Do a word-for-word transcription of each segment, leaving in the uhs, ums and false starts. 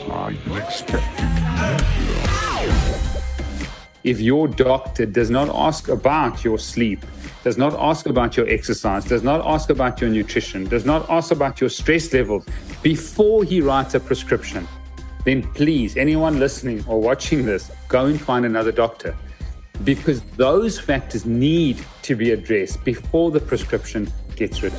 are you expecting? If your doctor does not ask about your sleep, does not ask about your exercise, does not ask about your nutrition, does not ask about your stress levels before he writes a prescription, then please, anyone listening or watching this, go and find another doctor, because those factors need to be addressed before the prescription gets written.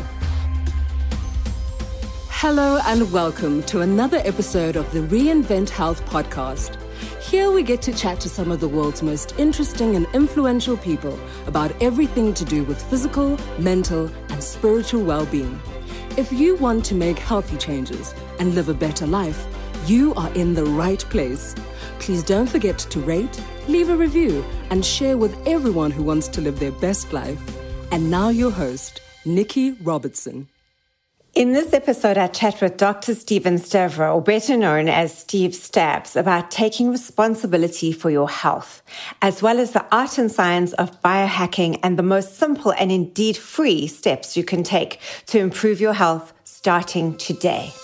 Hello and welcome to another episode of the Reinvent Health podcast. Here we get to chat to some of the world's most interesting and influential people about everything to do with physical, mental, and spiritual well-being. If you want to make healthy changes and live a better life, you are in the right place. Please don't forget to rate, leave a review, and share with everyone who wants to live their best life. And now your host, Nikki Robertson. In this episode, I chat with Doctor Steven Stavro, or better known as Steve Stabs, about taking responsibility for your health, as well as the art and science of biohacking and the most simple and indeed free steps you can take to improve your health starting today.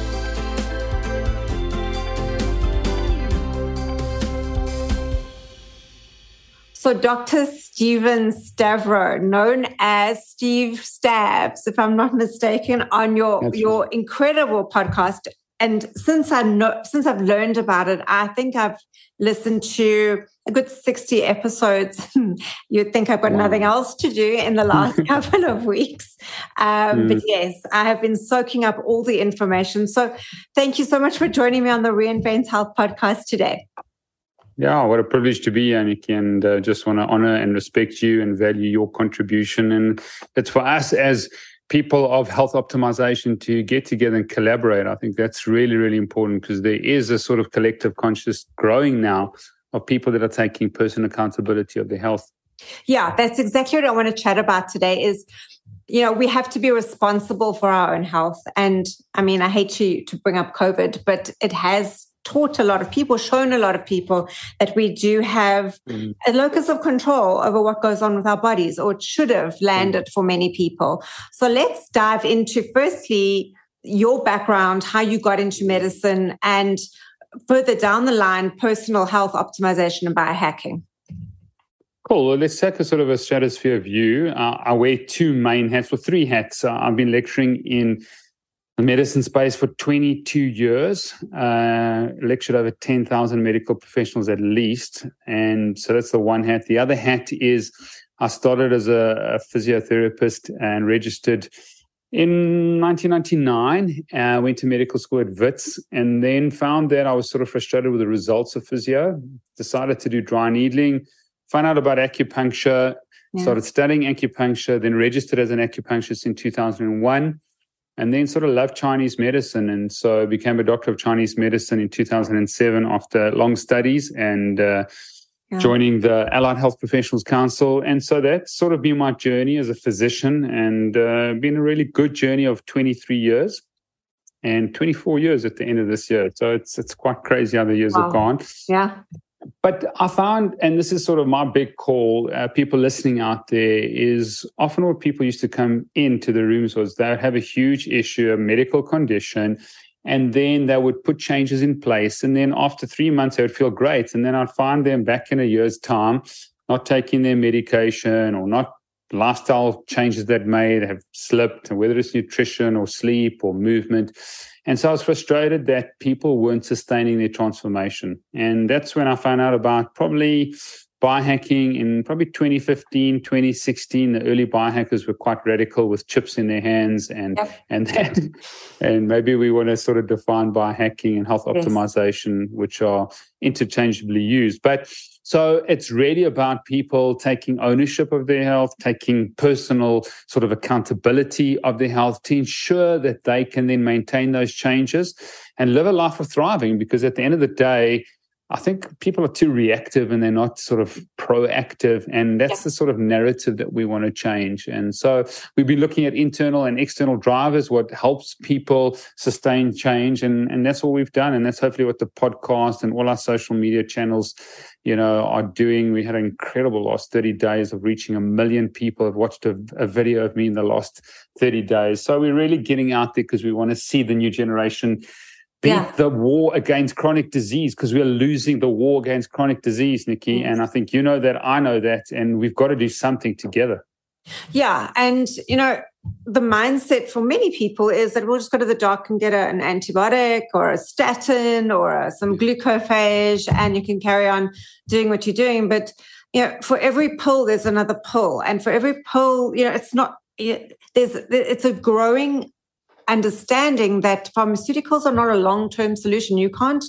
So Doctor Steven Stavro, known as Steve Stabs, if I'm not mistaken, on your, That's your right. incredible podcast. And since I know, since I've learned about it, I think I've listened to a good sixty episodes. You'd think I've got Wow. nothing else to do in the last couple of weeks. Um, Mm. But yes, I have been soaking up all the information. So thank you so much for joining me on the Reinvent Health podcast today. Yeah, what a privilege to be here, Nikki, and uh, just want to honor and respect you and value your contribution. And it's for us as people of health optimization to get together and collaborate. I think that's really, really important because there is a sort of collective conscious growing now of people that are taking personal accountability of their health. Yeah, that's exactly what I want to chat about today is, you know, we have to be responsible for our own health. And I mean, I hate to, to bring up COVID, but it has taught a lot of people, shown a lot of people that we do have Mm. a locus of control over what goes on with our bodies, or it should have landed for many people. So let's dive into, firstly, your background, how you got into medicine, and further down the line, personal health optimization and biohacking. Cool. Well, let's take a sort of a stratosphere view. Uh, I wear two main hats, or three hats. Uh, I've been lecturing in the medicine space for twenty-two years, uh, lectured over ten thousand medical professionals at least. And so that's the one hat. The other hat is I started as a, a physiotherapist and registered in nineteen ninety-nine. I uh, went to medical school at Wits and then found that I was sort of frustrated with the results of physio, decided to do dry needling, found out about acupuncture, Yeah. started studying acupuncture, then registered as an acupuncturist in two thousand one. And then sort of loved Chinese medicine. And so I became a doctor of Chinese medicine in two thousand seven after long studies and uh, Yeah. joining the Allied Health Professionals Council. And so that's sort of been my journey as a physician, and uh, been a really good journey of twenty-three years and twenty-four years at the end of this year. So it's it's quite crazy how the years Wow. have gone. Yeah. But I found, and this is sort of my big call, uh, people listening out there, is often what people used to come into the rooms was they would have a huge issue, a medical condition, and then they would put changes in place. And then after three months, they would feel great. And then I'd find them back in a year's time, not taking their medication or not lifestyle changes that made have slipped, whether it's nutrition or sleep or movement. And so I was frustrated that people weren't sustaining their transformation. And that's when I found out about probably biohacking in probably twenty fifteen, twenty sixteen. The early biohackers were quite radical with chips in their hands. And Yep. and that, and maybe we want to sort of define biohacking and health Yes. optimization, which are interchangeably used. But so it's really about people taking ownership of their health, taking personal sort of accountability of their health to ensure that they can then maintain those changes and live a life of thriving. Because at the end of the day, I think people are too reactive and they're not sort of proactive. And that's Yeah. the sort of narrative that we want to change. And so we've been looking at internal and external drivers, what helps people sustain change. And, and that's what we've done. And that's hopefully what the podcast and all our social media channels, you know, are doing. We had an incredible last thirty days of reaching a million people have watched a, a video of me in the last thirty days. So we're really getting out there because we want to see the new generation beat yeah. the war against chronic disease, because we're losing the war against chronic disease, Nikki. Yes. And I think you know that, I know that, and we've got to do something together. Yeah. And, you know, the mindset for many people is that we'll just go to the doc and get a, an antibiotic or a statin or a, some glucophage, and you can carry on doing what you're doing. But, you know, for every pill, there's another pill. And for every pill, you know, it's not, it, there's, it's a growing understanding that pharmaceuticals are not a long-term solution. You can't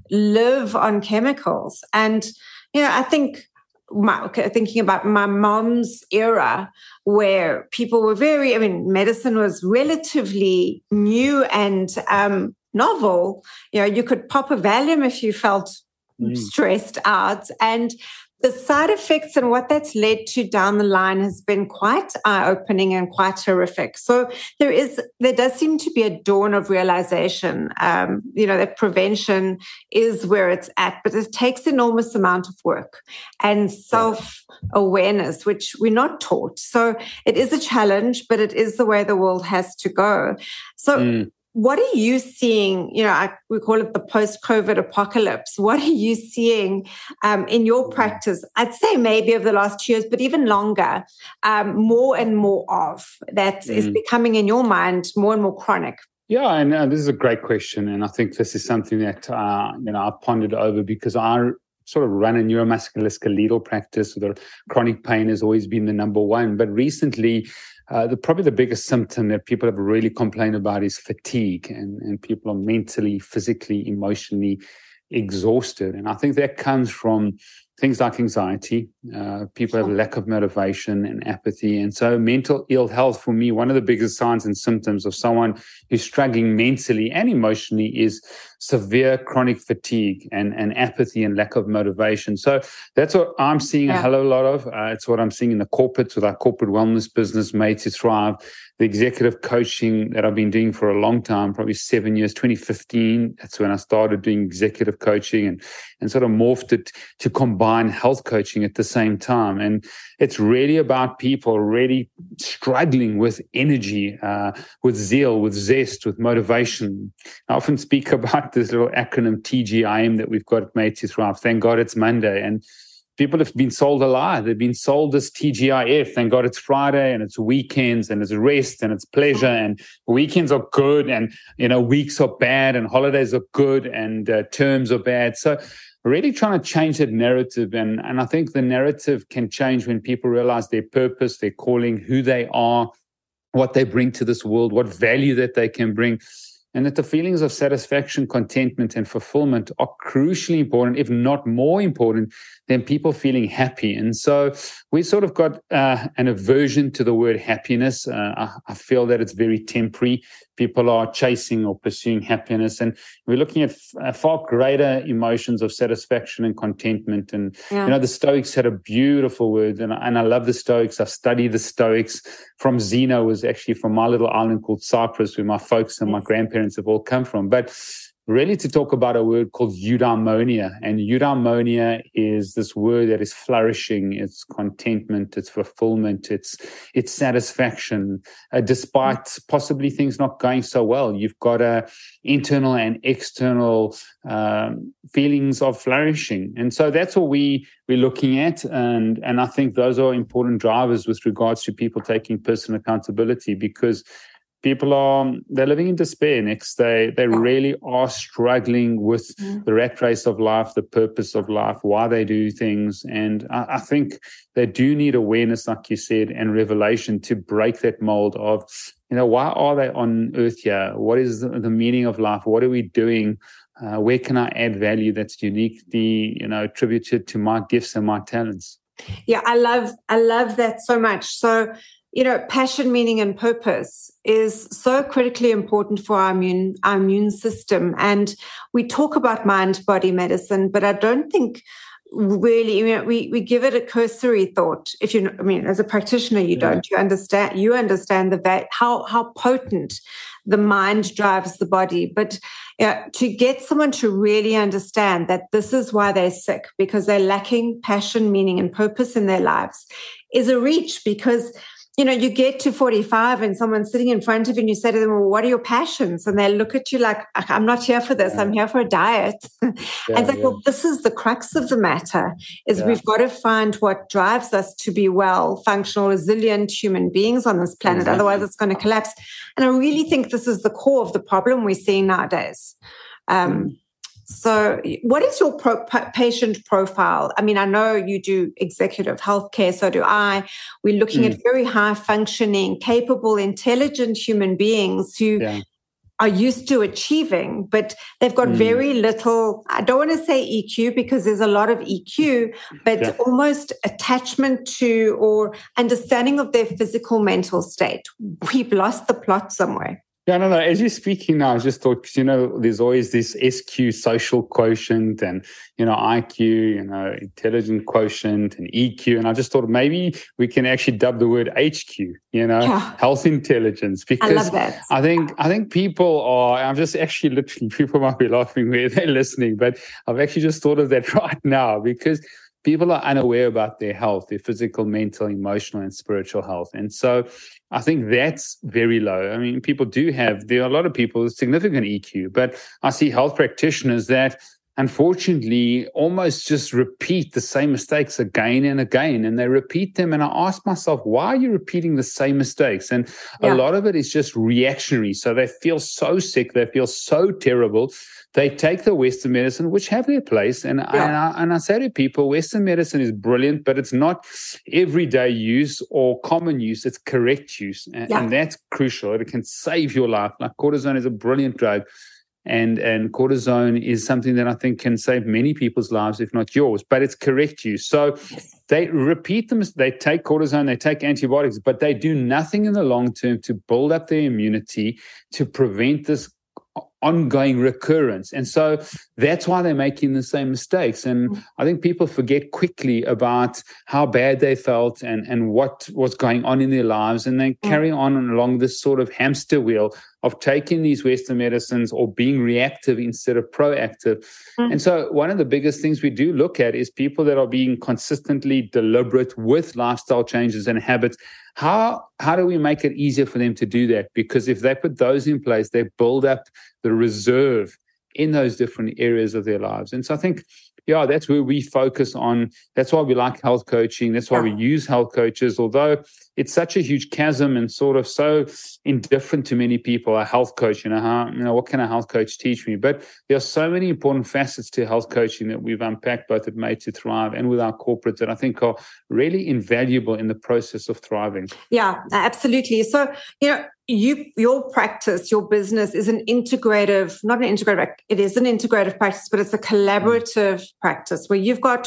live on chemicals. And, you know, I think, My, okay, thinking about my mom's era, where people were very, I mean, medicine was relatively new and um, novel. You know, you could pop a Valium if you felt mm. stressed out. And the side effects and what that's led to down the line has been quite eye-opening and quite horrific. So there is, there does seem to be a dawn of realization, um, you know, that prevention is where it's at, but it takes enormous amount of work and self-awareness, which we're not taught. So it is a challenge, but it is the way the world has to go. So mm. what are you seeing? You know, I, we call it the post-COVID apocalypse. What are you seeing um, in your practice? I'd say maybe over the last two years, but even longer, um, more and more of that mm. is becoming in your mind more and more chronic. Yeah, and uh, this is a great question. And I think this is something that, uh, you know, I've pondered over, because I sort of run a neuromusculoskeletal practice where chronic pain has always been the number one. But recently, Uh, the, probably the biggest symptom that people have really complained about is fatigue, and, and people are mentally, physically, emotionally exhausted. And I think that comes from things like anxiety. Uh, people have a lack of motivation and apathy. And so mental ill health, for me, one of the biggest signs and symptoms of someone who's struggling mentally and emotionally is severe chronic fatigue and, and apathy and lack of motivation. So that's what I'm seeing yeah. a hell of a lot of. Uh, it's what I'm seeing in the corporates with our corporate wellness business, Made to Thrive. The executive coaching that I've been doing for a long time, probably seven years, twenty fifteen, that's when I started doing executive coaching and, and sort of morphed it to combine health coaching at the same time. And it's really about people really struggling with energy, uh, with zeal, with zest, with motivation. I often speak about this little acronym T G I M that we've got at Made to Thrive. Thank God it's Monday. And people have been sold a lie. They've been sold this T G I F. Thank God it's Friday and it's weekends and it's rest and it's pleasure, and weekends are good, and, you know, weeks are bad and holidays are good and uh, terms are bad. So really trying to change that narrative. And, and I think the narrative can change when people realize their purpose, their calling, who they are, what they bring to this world, what value that they can bring. And that the feelings of satisfaction, contentment, and fulfillment are crucially important, if not more important, than people feeling happy. And so we sort of got uh, an aversion to the word happiness. Uh, I, I feel that it's very temporary. People are chasing or pursuing happiness, and we're looking at f- far greater emotions of satisfaction and contentment. And yeah. you know, the Stoics had a beautiful word, and, and I love the Stoics. I study the Stoics. From Zeno, was actually from my little island called Cyprus, where my folks and my grandparents have all come from. But really to talk about a word called eudaimonia. And eudaimonia is this word that is flourishing. It's contentment, it's fulfillment, it's it's satisfaction, uh, despite possibly things not going so well. You've got a internal and external um, feelings of flourishing. And so that's what we, we're looking at. And, and I think those are important drivers with regards to people taking personal accountability, because people are, they're living in despair next. They, they really are struggling with mm. the rat race of life, the purpose of life, why they do things. And I, I think they do need awareness, like you said, and revelation to break that mold of, you know, why are they on earth here? What is the, the meaning of life? What are we doing? Uh, where can I add value that's uniquely, you know, attributed to my gifts and my talents? Yeah, I love, I love that so much. So, you know, passion, meaning, and purpose is so critically important for our immune, our immune system. And we talk about mind-body medicine, but I don't think really, you know, we, we give it a cursory thought. If you, I mean, as a practitioner, you yeah. don't, you understand, you understand the how, how potent the mind drives the body. But yeah, to get someone to really understand that this is why they're sick, because they're lacking passion, meaning, and purpose in their lives, is a reach, because you know, you get to forty-five and someone's sitting in front of you and you say to them, well, what are your passions? And they look at you like, I'm not here for this. Yeah. I'm here for a diet. Yeah, and it's like, yeah. well, this is the crux of the matter, is yeah. we've got to find what drives us to be well, functional, resilient human beings on this planet. Exactly. Otherwise, it's going to collapse. And I really think this is the core of the problem we're seeing nowadays. Um, mm. So what is your pro- patient profile? I mean, I know you do executive healthcare, so do I. We're looking mm. at very high-functioning, capable, intelligent human beings who yeah. are used to achieving, but they've got mm. very little, I don't want to say E Q because there's a lot of E Q, but yeah. almost attachment to or understanding of their physical mental state. We've lost the plot somewhere. Yeah, no, no. As you're speaking now, I just thought, you know, there's always this S Q, social quotient, and, you know, I Q, you know, intelligent quotient, and E Q. And I just thought maybe we can actually dub the word H Q, you know, yeah. health intelligence. Because I love that. I think, I think people are, I'm just actually literally, people might be laughing where they're listening, but I've actually just thought of that right now because people are unaware about their health, their physical, mental, emotional, and spiritual health. And so I think that's very low. I mean, people do have, there are a lot of people with significant E Q, but I see health practitioners that unfortunately almost just repeat the same mistakes again and again, and they repeat them. And I ask myself, why are you repeating the same mistakes? And yeah. a lot of it is just reactionary. So they feel so sick, they feel so terrible. They take the Western medicine, which have their place. And, yeah. and, I, and I say to people, Western medicine is brilliant, but it's not everyday use or common use. It's correct use. And, yeah. and that's crucial. It can save your life. Like cortisone is a brilliant drug. And, and cortisone is something that I think can save many people's lives, if not yours, but it's correct use. So they repeat them. They take cortisone, they take antibiotics, but they do nothing in the long term to build up their immunity to prevent this ongoing recurrence. And so that's why they're making the same mistakes. And I think people forget quickly about how bad they felt and, and what was going on in their lives. And they carry on along this sort of hamster wheel of taking these Western medicines or being reactive instead of proactive. Mm. And so one of the biggest things we do look at is people that are being consistently deliberate with lifestyle changes and habits. How how do we make it easier for them to do that? Because if they put those in place, they build up the reserve in those different areas of their lives. And so I think, yeah, that's where we focus on. That's why we like health coaching. That's why yeah. we use health coaches, although it's such a huge chasm and sort of so indifferent to many people. A health coach, you know, how, you know, what can a health coach teach me? But there are so many important facets to health coaching that we've unpacked both at Made to Thrive and with our corporates that I think are really invaluable in the process of thriving. Yeah, absolutely. So, you know, You, your practice, your business is an integrative, not an integrative, it is an integrative practice, but it's a collaborative mm. practice where you've got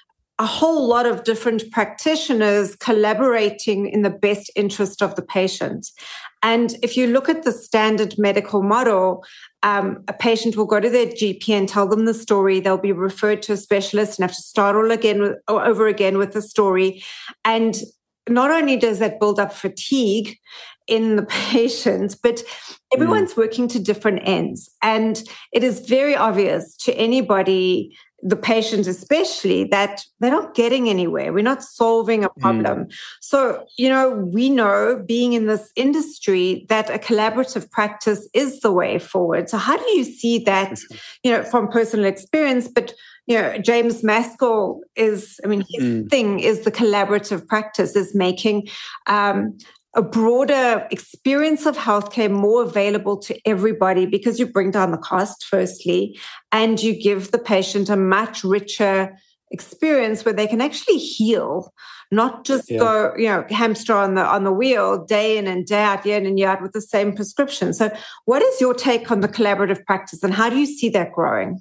a whole lot of different practitioners collaborating in the best interest of the patient. And if you look at the standard medical model, um, a patient will go to their G P and tell them the story. They'll be referred to a specialist and have to start all again with, or over again with the story. And not only does that build up fatigue in the patient, but everyone's mm. working to different ends. And it is very obvious to anybody, the patient especially, that they're not getting anywhere. We're not solving a problem. Mm. So, you know, we know, being in this industry, that a collaborative practice is the way forward. So how do you see that, you know, from personal experience? But you know, James Maskell is, I mean, his mm. thing is the collaborative practice, is making um, a broader experience of healthcare more available to everybody, because you bring down the cost, firstly, and you give the patient a much richer experience where they can actually heal, not just yeah. go, you know, hamster on the on the wheel day in and day out, year in and year out with the same prescription. So what is your take on the collaborative practice, and how do you see that growing?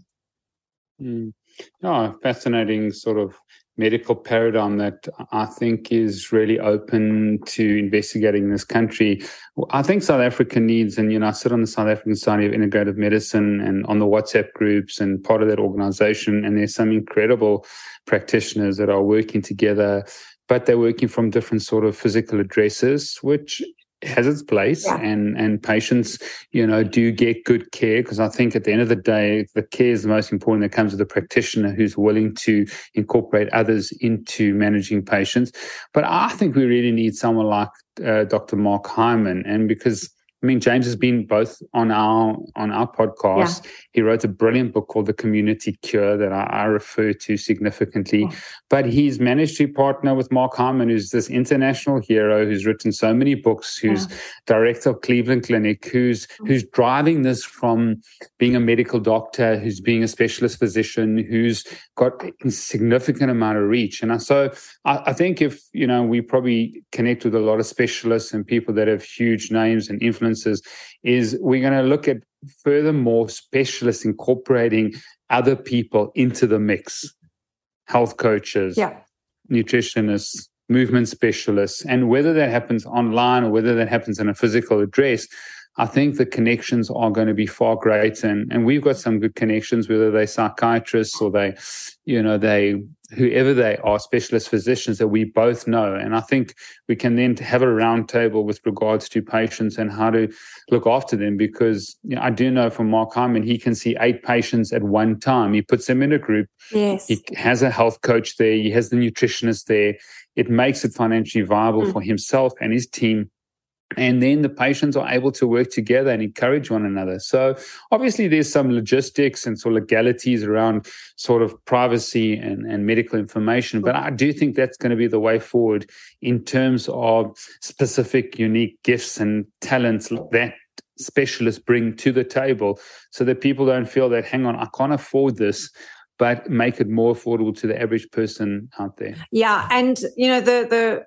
Mm. Oh, fascinating sort of medical paradigm that I think is really open to investigating in this country. I think South Africa needs, and, you know, I sit on the South African Society of Integrative Medicine and on the WhatsApp groups and part of that organization, and there's some incredible practitioners that are working together, but they're working from different sort of physical addresses, which has its place, yeah. and and patients, you know, do get good care, because I think at the end of the day, the care is the most important that comes with a practitioner who's willing to incorporate others into managing patients. But I think we really need someone like uh, Doctor Mark Hyman, and because I mean, James has been both on our on our podcast. Yeah. He wrote a brilliant book called The Community Cure that I, I refer to significantly. Yeah. But he's managed to partner with Mark Hyman, who's this international hero who's written so many books, who's yeah. director of Cleveland Clinic, who's who's driving this from being a medical doctor, who's being a specialist physician, who's got a significant amount of reach. And so I, I think if, you know, we probably connect with a lot of specialists and people that have huge names and influence, is we're going to look at furthermore specialists incorporating other people into the mix, health coaches, yeah. nutritionists, movement specialists, and whether that happens online or whether that happens in a physical address, I think the connections are going to be far greater. And, and we've got some good connections, whether they're psychiatrists or they, you know, they, whoever they are, specialist physicians that we both know. And I think we can then have a roundtable with regards to patients and how to look after them, because, you know, I do know from Mark Hyman, he can see eight patients at one time. He puts them in a group. Yes. He has a health coach there. He has the nutritionist there. It makes it financially viable mm. for himself and his team. And then the patients are able to work together and encourage one another. So obviously there's some logistics and sort of legalities around sort of privacy and, and medical information. But I do think that's going to be the way forward in terms of specific, unique gifts and talents that specialists bring to the table, so that people don't feel that, hang on, I can't afford this, but make it more affordable to the average person out there. Yeah. And, you know, the, the,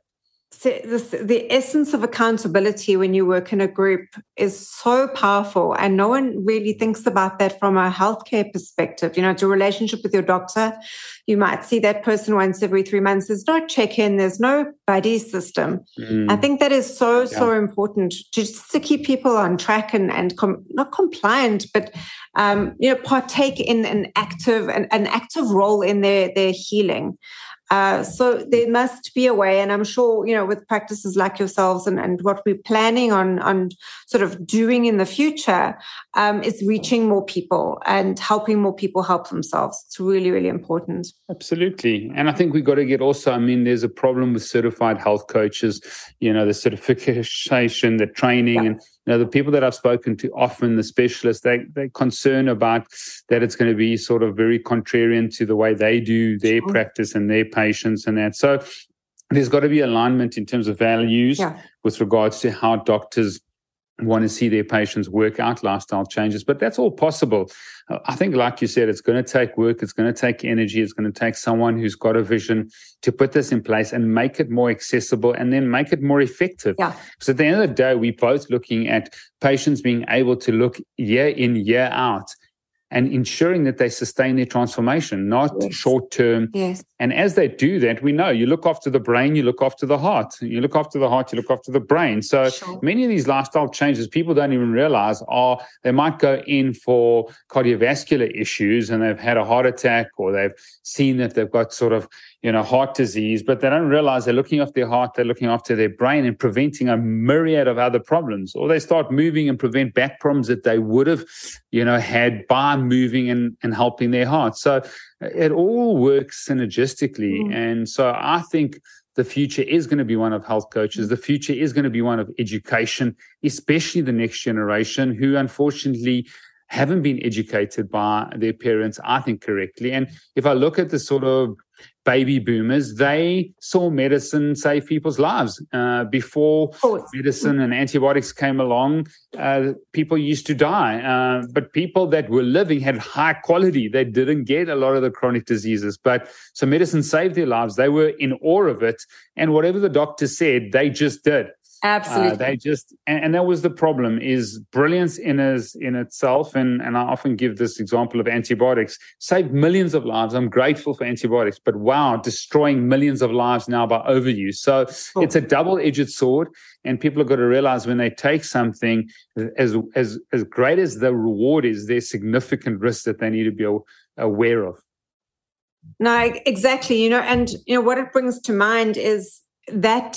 The, the essence of accountability when you work in a group is so powerful, and no one really thinks about that from a healthcare perspective. You know, it's a relationship with your doctor. You might see that person once every three months. There's no check-in. There's no buddy system. Mm. I think that is so, yeah. so important, just to keep people on track and, and com- not compliant, but, um, you know, partake in an active, an, an active role in their, their healing. Uh, so there must be a way, and I'm sure, you know, with practices like yourselves and, and what we're planning on, on sort of doing in the future, um, is reaching more people and helping more people help themselves. It's really, really important. Absolutely. And I think we've got to get also, I mean, there's a problem with certified health coaches, you know, the certification, the training, yeah. and you know, the people that I've spoken to, often the specialists, they, they're concerned about that it's going to be sort of very contrarian to the way they do their sure. practice and their patients and that. So there's got to be alignment in terms of values yeah. with regards to how doctors want to see their patients work out lifestyle changes. But that's all possible. I think, like you said, it's going to take work. It's going to take energy. It's going to take someone who's got a vision to put this in place and make it more accessible and then make it more effective. Yeah. So at the end of the day, we're both looking at patients being able to look year in, year out and ensuring that they sustain their transformation, not yes. short term. Yes. And as they do that, we know you look after the brain, you look after the heart. You look after the heart, you look after the brain. So sure. many of these lifestyle changes, people don't even realize are, they might go in for cardiovascular issues and they've had a heart attack, or they've seen that they've got sort of, you know, heart disease, but they don't realize they're looking after their heart, they're looking after their brain and preventing a myriad of other problems. Or they start moving and prevent back problems that they would have, you know, had by moving and, and helping their heart. So it all works synergistically. Mm. And so I think the future is going to be one of health coaches. The future is going to be one of education, especially the next generation who unfortunately haven't been educated by their parents, I think, correctly. And if I look at the sort of baby boomers, they saw medicine save people's lives. Uh, before medicine and antibiotics came along, uh, people used to die. Uh, but people that were living had high quality. They didn't get a lot of the chronic diseases. But so medicine saved their lives. They were in awe of it. And whatever the doctor said, they just did. Absolutely. Uh, they just, and, and that was the problem, is brilliance in as, in itself. And, and I often give this example of antibiotics, saved millions of lives. I'm grateful for antibiotics, but wow, destroying millions of lives now by overuse. So oh. it's a double-edged sword, and people have got to realize when they take something, as, as, as great as the reward is, there's significant risks that they need to be aware of. No, exactly. You know, and, you know, what it brings to mind is that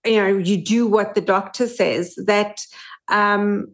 you know, you do what the doctor says, that um,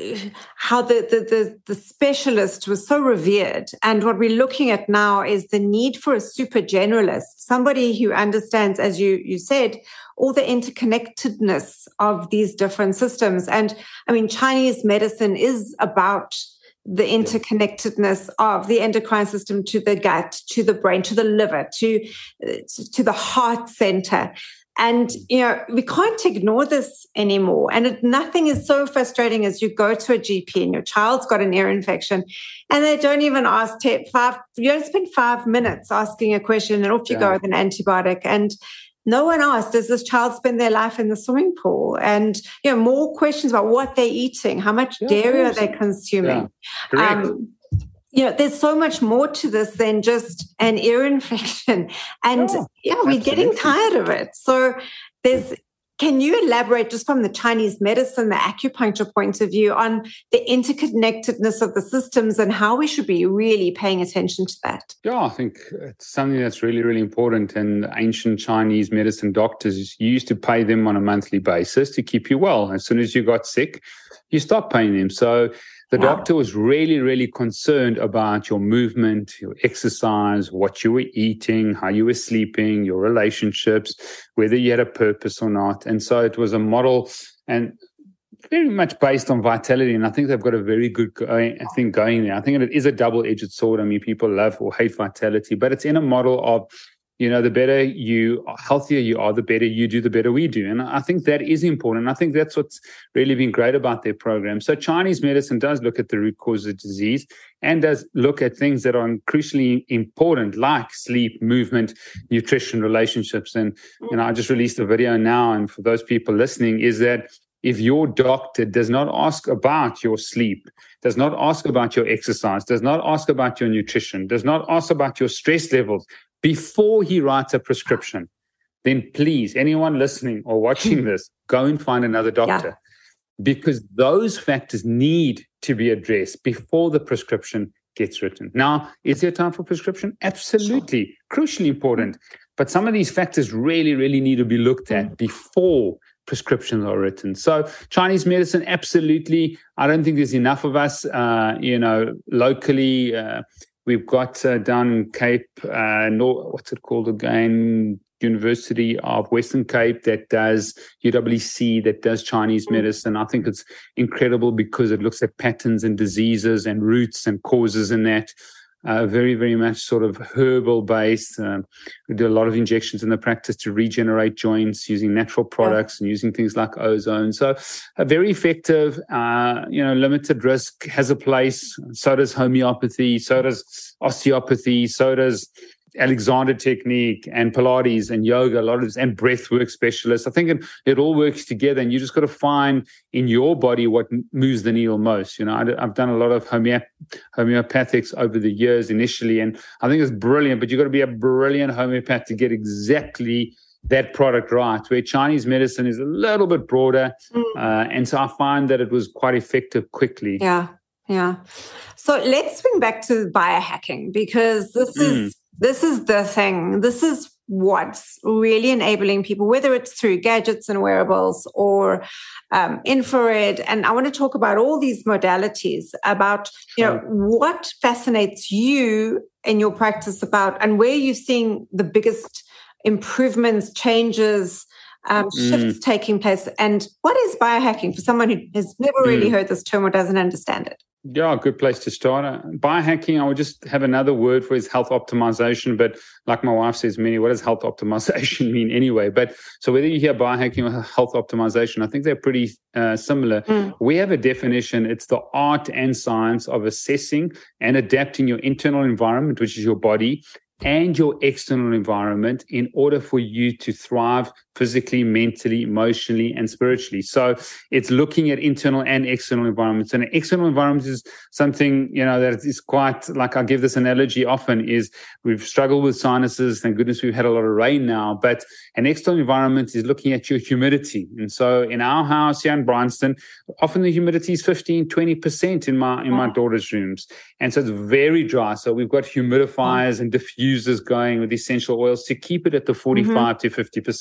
how the, the, the, the specialist was so revered. And what we're looking at now is the need for a super generalist, somebody who understands, as you, you said, all the interconnectedness of these different systems. And I mean, Chinese medicine is about the interconnectedness of the endocrine system to the gut, to the brain, to the liver, to, to the heart center. And, you know, we can't ignore this anymore. And it, nothing is so frustrating as you go to a G P and your child's got an ear infection and they don't even ask ten, five, you don't spend five minutes asking a question and off you yeah. go with an antibiotic. And no one asked, does this child spend their life in the swimming pool? And, you know, more questions about what they're eating, how much yeah, dairy are they consuming? Yeah. Um, you know, there's so much more to this than just an ear infection. And oh, yeah, we're absolutely. getting tired of it. So there's, can you elaborate just from the Chinese medicine, the acupuncture point of view on the interconnectedness of the systems and how we should be really paying attention to that? Yeah, I think it's something that's really, really important. And ancient Chinese medicine doctors, you used to pay them on a monthly basis to keep you well. As soon as you got sick, you stopped paying them. So the wow. doctor was really, really concerned about your movement, your exercise, what you were eating, how you were sleeping, your relationships, whether you had a purpose or not. And so it was a model and very much based on vitality. And I think they've got a very good going, thing going there. I think it is a double-edged sword. I mean, people love or hate vitality, but it's in a model of, you know, the better you, healthier you are, the better you do, the better we do. And I think that is important. I think that's what's really been great about their program. So Chinese medicine does look at the root cause of disease and does look at things that are crucially important, like sleep, movement, nutrition, relationships. And, you know, I just released a video now. And for those people listening, is that if your doctor does not ask about your sleep, does not ask about your exercise, does not ask about your nutrition, does not ask about your stress levels, before he writes a prescription, then please, anyone listening or watching this, go and find another doctor. Yeah. Because those factors need to be addressed before the prescription gets written. Now, is there time for prescription? Absolutely. Sure. Crucially important. But some of these factors really, really need to be looked at mm. before prescriptions are written. So Chinese medicine, absolutely. I don't think there's enough of us, uh, you know, locally. Uh, We've got uh, down in Cape, uh, North, what's it called again? University of Western Cape that does U W C, that does Chinese medicine. I think it's incredible because it looks at patterns and diseases and roots and causes in that. Uh, very, very much sort of herbal based. Um, we do a lot of injections in the practice to regenerate joints using natural products yeah. and using things like ozone. So uh, very effective, uh, you know, limited risk, has a place. So does homeopathy, so does osteopathy, so does Alexander technique and Pilates and yoga, a lot of this, and breath work specialists. I think it, it all works together, and you just got to find in your body what moves the needle most. You know, I, I've done a lot of homeop- homeopathics over the years initially, and I think it's brilliant, but you've got to be a brilliant homeopath to get exactly that product right, where Chinese medicine is a little bit broader. Mm. Uh, and so I find that it was quite effective quickly. Yeah, yeah. So let's swing back to biohacking, because this mm. is This is the thing. This is what's really enabling people, whether it's through gadgets and wearables or um, infrared. And I want to talk about all these modalities, about, you know, what fascinates you in your practice about, and where you're seeing the biggest improvements, changes, um, shifts mm. taking place. And what is biohacking for someone who has never mm. really heard this term or doesn't understand it? Yeah, a good place to start. Uh, biohacking, I would just have another word for is health optimization. But like my wife says, Minnie, what does health optimization mean anyway? But so whether you hear biohacking or health optimization, I think they're pretty uh, similar. Mm. We have a definition. It's the art and science of assessing and adapting your internal environment, which is your body, and your external environment in order for you to thrive physically, mentally, emotionally, and spiritually. So it's looking at internal and external environments. And an external environment is something, you know, that is quite, like I give this analogy often, is we've struggled with sinuses. Thank goodness we've had a lot of rain now. But an external environment is looking at your humidity. And so in our house here in Bryanston, often the humidity is fifteen, twenty percent in my in my daughter's rooms. And so it's very dry. So we've got humidifiers and diffusers going with essential oils to keep it at the forty-five mm-hmm. to fifty percent.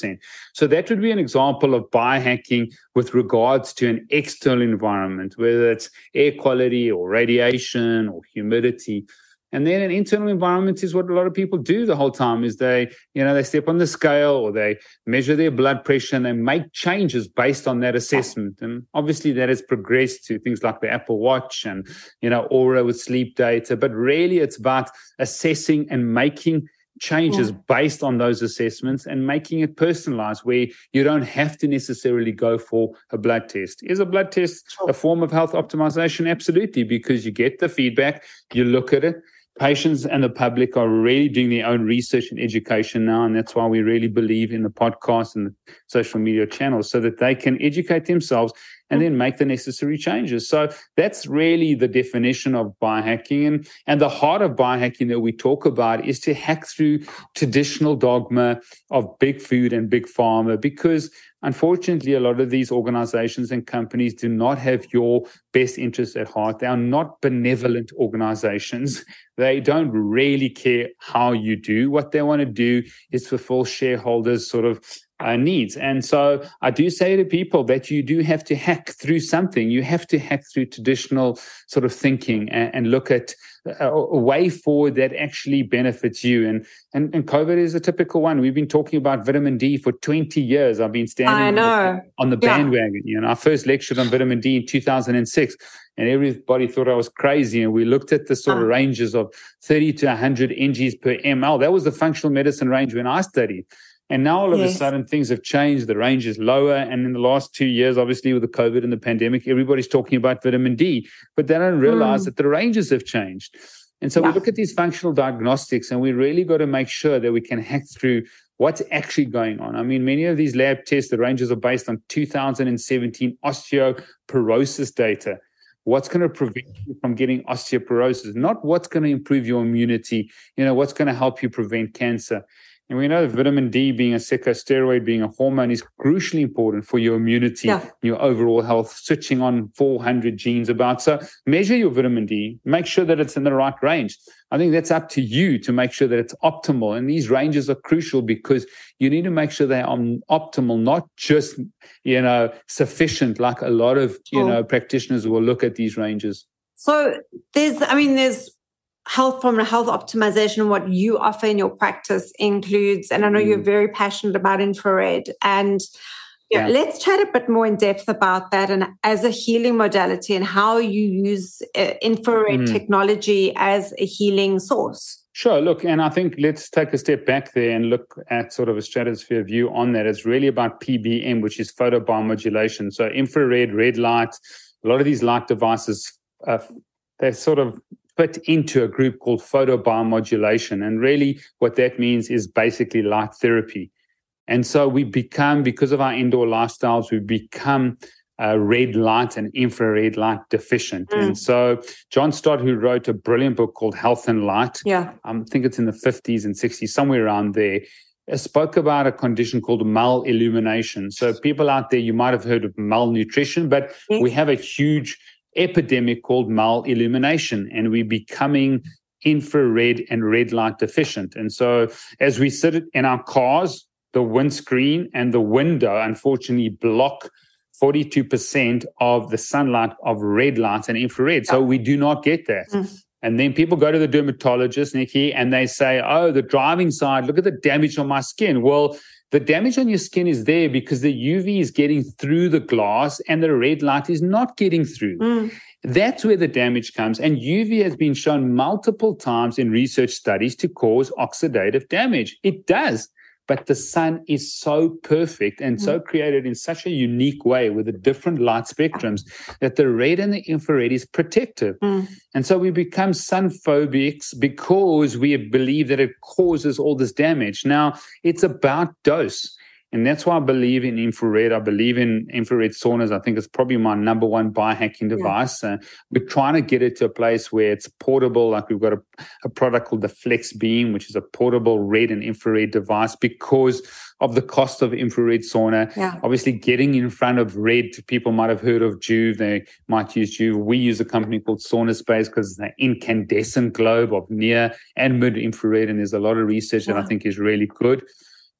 So that would be an example of biohacking with regards to an external environment, whether it's air quality or radiation or humidity. And then an internal environment is what a lot of people do the whole time is they, you know, they step on the scale or they measure their blood pressure and they make changes based on that assessment. And obviously that has progressed to things like the Apple Watch and, you know, Aura with sleep data. But really it's about assessing and making changes yeah. based on those assessments and making it personalized where you don't have to necessarily go for a blood test. Is a blood test sure. a form of health optimization? Absolutely, because you get the feedback, you look at it. Patients and the public are really doing their own research and education now, and that's why we really believe in the podcast and the social media channels so that they can educate themselves and then make the necessary changes. So that's really the definition of biohacking. And, and the heart of biohacking that we talk about is to hack through traditional dogma of big food and big pharma, because unfortunately, a lot of these organizations and companies do not have your best interests at heart. They are not benevolent organizations. They don't really care how you do. What they want to do is fulfill shareholders' sort of uh, needs. And so I do say to people that you do have to hack through something. You have to hack through traditional sort of thinking and, and look at a, a way forward that actually benefits you. And, and and COVID is a typical one. We've been talking about vitamin D for twenty years. I've been standing I know. on the Yeah. bandwagon. You know, I first lectured on vitamin D in two thousand six. And everybody thought I was crazy. And we looked at the sort of ranges of thirty to one hundred N Gs per ml. That was the functional medicine range when I studied. And now all of yes. a sudden things have changed. The range is lower. And in the last two years, obviously with the COVID and the pandemic, everybody's talking about vitamin D. But they don't realize mm. that the ranges have changed. And so yeah. we look at these functional diagnostics and we really got to make sure that we can hack through what's actually going on. I mean, many of these lab tests, the ranges are based on two thousand seventeen osteoporosis data. What's going to prevent you from getting osteoporosis, not what's going to improve your immunity, you know, what's going to help you prevent cancer. And we know that vitamin D, being a corticosteroid, being a hormone, is crucially important for your immunity, yeah. your overall health, switching on four hundred genes about. So measure your vitamin D, make sure that it's in the right range. I think that's up to you to make sure that it's optimal. And these ranges are crucial because you need to make sure they are optimal, not just, you know, sufficient, like a lot of, you oh. know, practitioners will look at these ranges. So there's, I mean, there's health from a health optimization. What you offer in your practice includes, and I know mm. you're very passionate about infrared, and yeah, yeah. let's chat a bit more in depth about that and as a healing modality and how you use uh, infrared mm. technology as a healing source. Sure. Look, and I think let's take a step back there and look at sort of a stratosphere view on that. It's really about P B M, which is photobiomodulation. So infrared, red light, a lot of these light devices, uh, they sort of fit into a group called photobiomodulation. And really what that means is basically light therapy. And so we become, because of our indoor lifestyles, we become uh, red light and infrared light deficient. Mm. And so John Stott, who wrote a brilliant book called Health and Light, yeah. um, I think it's in the fifties and sixties, somewhere around there, uh, spoke about a condition called malillumination. So people out there, you might have heard of malnutrition, but yes. we have a huge epidemic called malillumination, and we're becoming infrared and red light deficient. And so as we sit in our cars, the windscreen and the window unfortunately block forty-two percent of the sunlight of red light and infrared. So we do not get that. Mm. And then people go to the dermatologist, Nikki, and they say, oh, the driving side, look at the damage on my skin. Well, the damage on your skin is there because the U V is getting through the glass and the red light is not getting through. Mm. That's where the damage comes. And U V has been shown multiple times in research studies to cause oxidative damage. It does. But the sun is so perfect and mm. so created in such a unique way with the different light spectrums that the red and the infrared is protective. Mm. And so we become sun phobics because we believe that it causes all this damage. Now, it's about dose. And that's why I believe in infrared. I believe in infrared saunas. I think it's probably my number one biohacking device. Yeah. Uh, we're trying to get it to a place where it's portable. Like we've got a, a product called the Flex Beam, which is a portable red and infrared device because of the cost of infrared sauna. Yeah. Obviously, getting in front of red, people might have heard of Juve. They might use Juve. We use a company called Sauna Space because it's an incandescent globe of near and mid infrared. And there's a lot of research yeah. that I think is really good.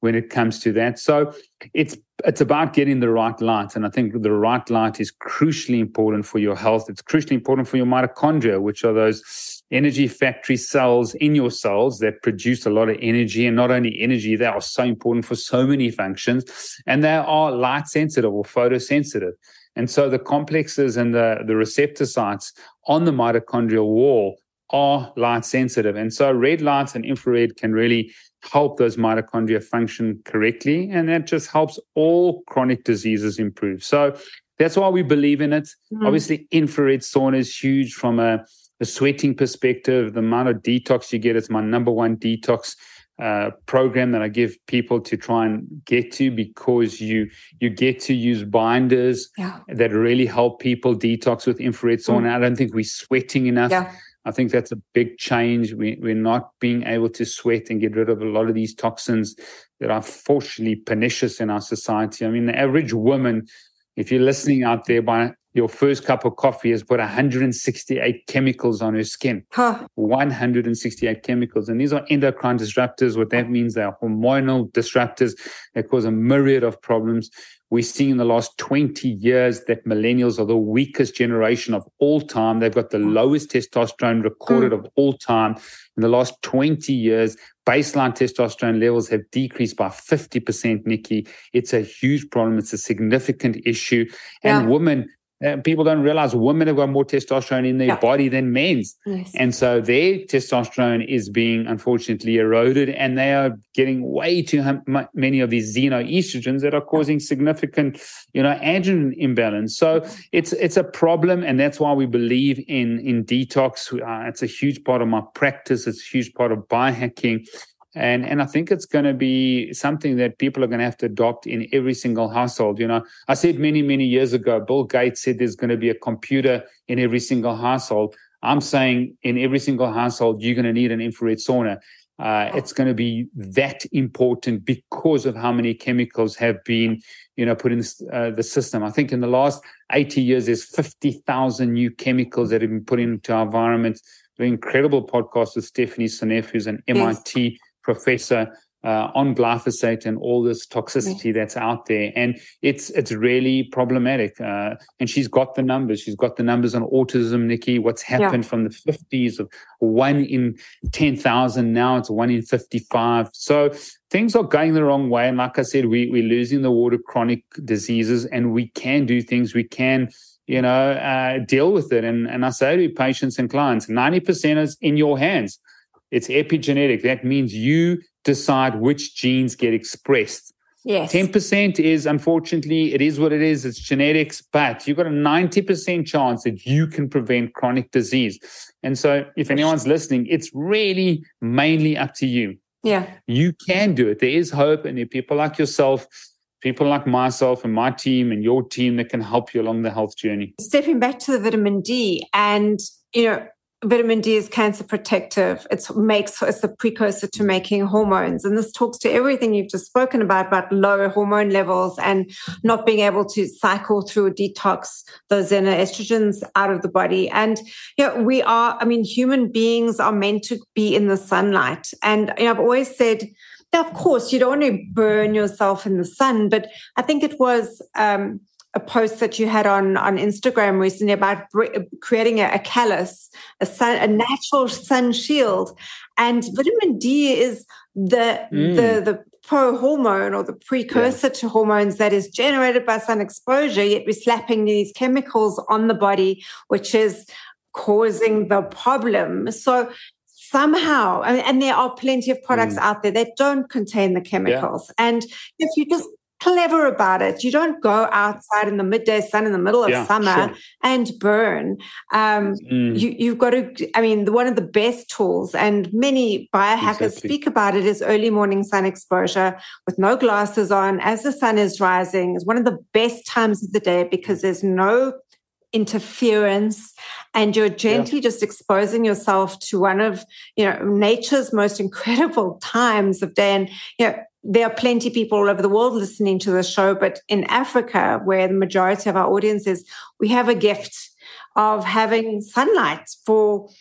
when it comes to that. So it's it's about getting the right light. And I think the right light is crucially important for your health. It's crucially important for your mitochondria, which are those energy factory cells in your cells that produce a lot of energy. And not only energy, they are so important for so many functions. And they are light sensitive or photosensitive. And so the complexes and the, the receptor sites on the mitochondrial wall are light sensitive. And so red lights and infrared can really help those mitochondria function correctly. And that just helps all chronic diseases improve. So that's why we believe in it. Mm. Obviously, infrared sauna is huge from a, a sweating perspective. The amount of detox you get is my number one detox uh, program that I give people to try and get to, because you you get to use binders yeah. that really help people detox with infrared sauna. Mm. I don't think we're sweating enough. Yeah. I think that's a big change. We, we're not being able to sweat and get rid of a lot of these toxins that are fortunately pernicious in our society. I mean, the average woman, if you're listening out there, by your first cup of coffee has put one hundred sixty-eight chemicals on her skin. Huh. one hundred sixty-eight chemicals. And these are endocrine disruptors. What that means, they are hormonal disruptors that cause a myriad of problems. We've seen in the last twenty years that millennials are the weakest generation of all time. They've got the lowest testosterone recorded mm. of all time. In the last twenty years, baseline testosterone levels have decreased by fifty percent, Nikki. It's a huge problem. It's a significant issue. And yeah. women, uh, people don't realize women have got more testosterone in their yeah. body than men's. Yes. And so their testosterone is being, unfortunately, eroded, and they are getting way too hum- many of these xenoestrogens that are causing significant, you know, androgen imbalance. So it's it's a problem, and that's why we believe in, in detox. Uh, it's a huge part of my practice. It's a huge part of biohacking. And and I think it's going to be something that people are going to have to adopt in every single household. You know, I said many, many years ago, Bill Gates said there's going to be a computer in every single household. I'm saying in every single household, you're going to need an infrared sauna. Uh, it's going to be that important because of how many chemicals have been, you know, put in uh, the system. I think in the last eighty years, there's fifty thousand new chemicals that have been put into our environment. An incredible podcast with Stephanie Seneff, who's an M I T yes. professor uh, on glyphosate and all this toxicity yes. that's out there. And it's it's really problematic. Uh, and she's got the numbers. She's got the numbers on autism, Nikki, what's happened yeah. from the fifties of one in ten thousand. Now it's one in fifty-five. So things are going the wrong way. And like I said, we, we're losing the war to chronic diseases, and we can do things. We can you know, uh, deal with it. And, and I say to patients and clients, ninety percent is in your hands. It's epigenetic. That means you decide which genes get expressed. Yes. ten percent is, unfortunately, it is what it is. It's genetics, but you've got a ninety percent chance that you can prevent chronic disease. And so if anyone's listening, it's really mainly up to you. Yeah. You can do it. There is hope, and there are people like yourself, people like myself and my team and your team that can help you along the health journey. Stepping back to the vitamin D, and, you know, vitamin D is cancer protective. It's makes it's a precursor to making hormones. And this talks to everything you've just spoken about, about low hormone levels and not being able to cycle through a detox those xenoestrogens out of the body. And, you know, we are, I mean, human beings are meant to be in the sunlight. And, you know, I've always said, of course, you don't want to burn yourself in the sun, but I think it was um, a post that you had on, on Instagram recently about creating a, a callus, a, sun, a natural sun shield. And vitamin D is the mm. the the pro-hormone or the precursor yeah. to hormones that is generated by sun exposure, yet we're slapping these chemicals on the body, which is causing the problem. So somehow, I mean, and there are plenty of products mm. out there that don't contain the chemicals. Yeah. And if you just clever about it, you don't go outside in the midday sun in the middle of yeah, summer sure. and burn. Um, mm. you, you've got to, I mean, the, one of the best tools, and many biohackers exactly. speak about it, is early morning sun exposure with no glasses on as the sun is rising. Is one of the best times of the day because there's no interference, and you're gently yeah. just exposing yourself to one of, you know, nature's most incredible times of day. And, you know, there are plenty of people all over the world listening to the show, but in Africa, where the majority of our audience is, we have a gift of having sunlight for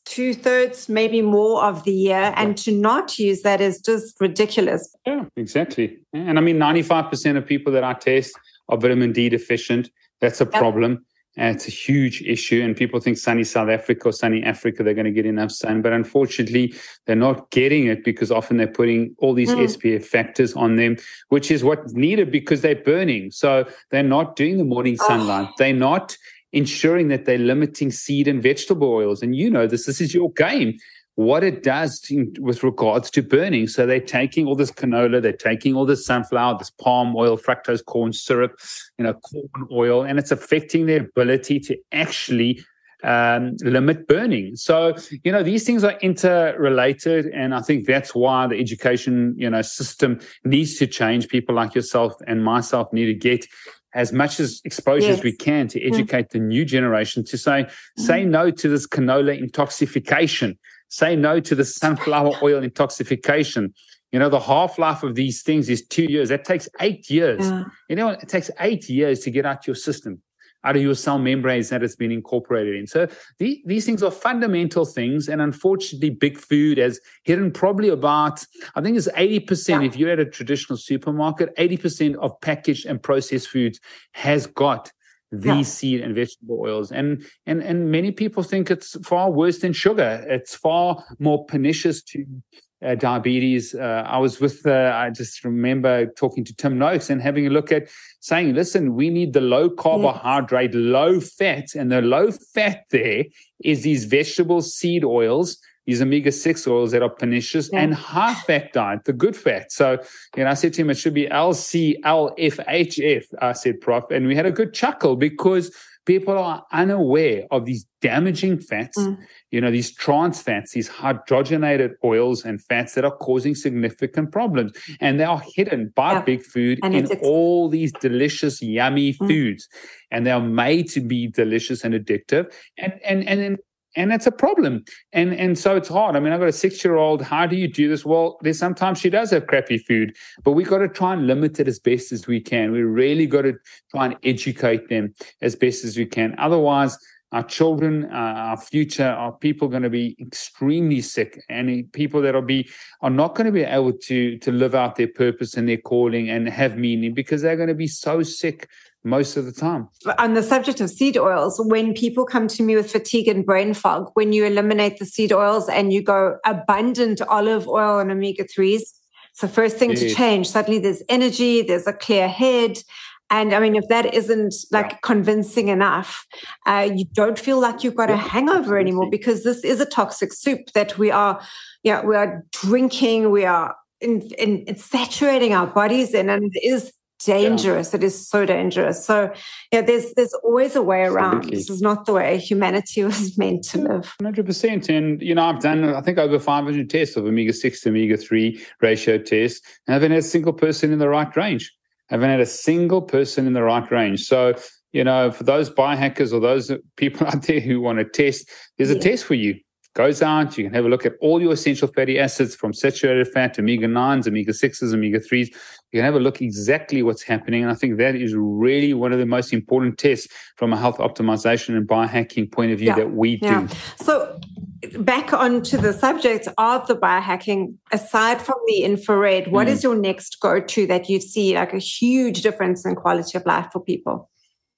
two thirds, maybe more of the year, and to not use that is just ridiculous. Yeah, exactly. And I mean, ninety-five percent of people that I test are vitamin D deficient. That's a yep. problem. And it's a huge issue. And people think sunny South Africa or sunny Africa, they're going to get enough sun. But unfortunately, they're not getting it because often they're putting all these mm. S P F factors on them, which is what's needed because they're burning. So they're not doing the morning sunlight. Oh. They're not ensuring that they're limiting seed and vegetable oils. And you know this, this is your game, what it does to, with regards to burning. So they're taking all this canola, they're taking all this sunflower, this palm oil, fructose corn syrup, you know, corn oil, and it's affecting their ability to actually um, limit burning. So, you know, these things are interrelated. And I think that's why the education, you know, system needs to change. People like yourself and myself need to get as much as exposure yes. as we can to educate mm. the new generation to say, mm. say no to this canola intoxication, say no to the sunflower oil intoxication. You know, the half-life of these things is two years. That takes eight years. Yeah. You know, it takes eight years to get out your system, out of your cell membranes that it's been incorporated in. So the, these things are fundamental things. And unfortunately, big food has hidden probably about, I think it's eighty percent. Yeah. If you're at a traditional supermarket, eighty percent of packaged and processed foods has got these yeah. seed and vegetable oils. And, and, and many people think it's far worse than sugar. It's far more pernicious to Uh, diabetes. Uh, I was with, uh, I just remember talking to Tim Noakes and having a look at saying, listen, we need the low carbohydrate, yes. low fat, and the low fat there is these vegetable seed oils, these omega six oils that are pernicious, yeah. and high fat diet, the good fat. So, you know, I said to him, it should be L C L F H F, I said, Prof, and we had a good chuckle because people are unaware of these damaging fats, mm. you know, these trans fats, these hydrogenated oils and fats that are causing significant problems. And they are hidden by yeah. big food and in ex- all these delicious, yummy mm. foods. And they are made to be delicious and addictive. And and and then And that's a problem. And and so it's hard. I mean, I've got a six-year-old. How do you do this? Well, there's sometimes she does have crappy food, but we got to try and limit it as best as we can. We really got to try and educate them as best as we can. Otherwise, our children, uh, our future, are people going to be extremely sick, and people that will be are not going to be able to to live out their purpose and their calling and have meaning because they're going to be so sick most of the time. On the subject of seed oils, when people come to me with fatigue and brain fog, when you eliminate the seed oils and you go abundant olive oil and omega threes, it's the first thing yes. to change. Suddenly there's energy, there's a clear head. And I mean, if that isn't like yeah. convincing enough, uh, you don't feel like you've got yeah, a hangover absolutely. anymore, because this is a toxic soup that we are, you know, we are drinking, we are in, in, in saturating our bodies in, and it is dangerous. Yeah. It is so dangerous. So yeah, there's there's always a way around. Absolutely. This is not the way humanity was meant to live. one hundred percent. And, you know, I've done, I think, over five hundred tests of omega six to omega three ratio tests, and I haven't had a single person in the right range. I haven't had a single person in the right range. So, you know, for those biohackers or those people out there who want to test, there's a yeah. test for you. Goes out, you can have a look at all your essential fatty acids, from saturated fat to omega nines, omega sixes, omega threes. You can have a look exactly what's happening. And I think that is really one of the most important tests from a health optimization and biohacking point of view yeah. that we do. Yeah. So back onto the subject of the biohacking, aside from the infrared, what mm. is your next go-to that you see like a huge difference in quality of life for people?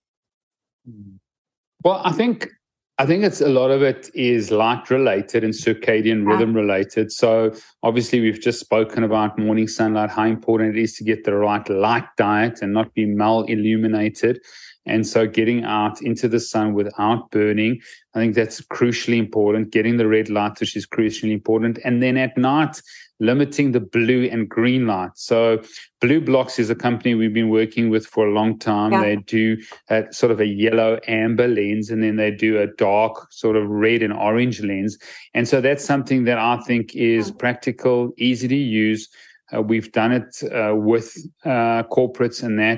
Well, I think I think it's a lot of it is light related and circadian yeah. rhythm related. So obviously we've just spoken about morning sunlight, how important it is to get the right light diet and not be mal-illuminated. And so getting out into the sun without burning, I think that's crucially important. Getting the red light, which is crucially important. And then at night, limiting the blue and green light. So Blue Blocks is a company we've been working with for a long time. Yeah. They do a, sort of a yellow amber lens, and then they do a dark sort of red and orange lens. And so that's something that I think is yeah. practical, easy to use. Uh, we've done it uh, with uh, corporates and that.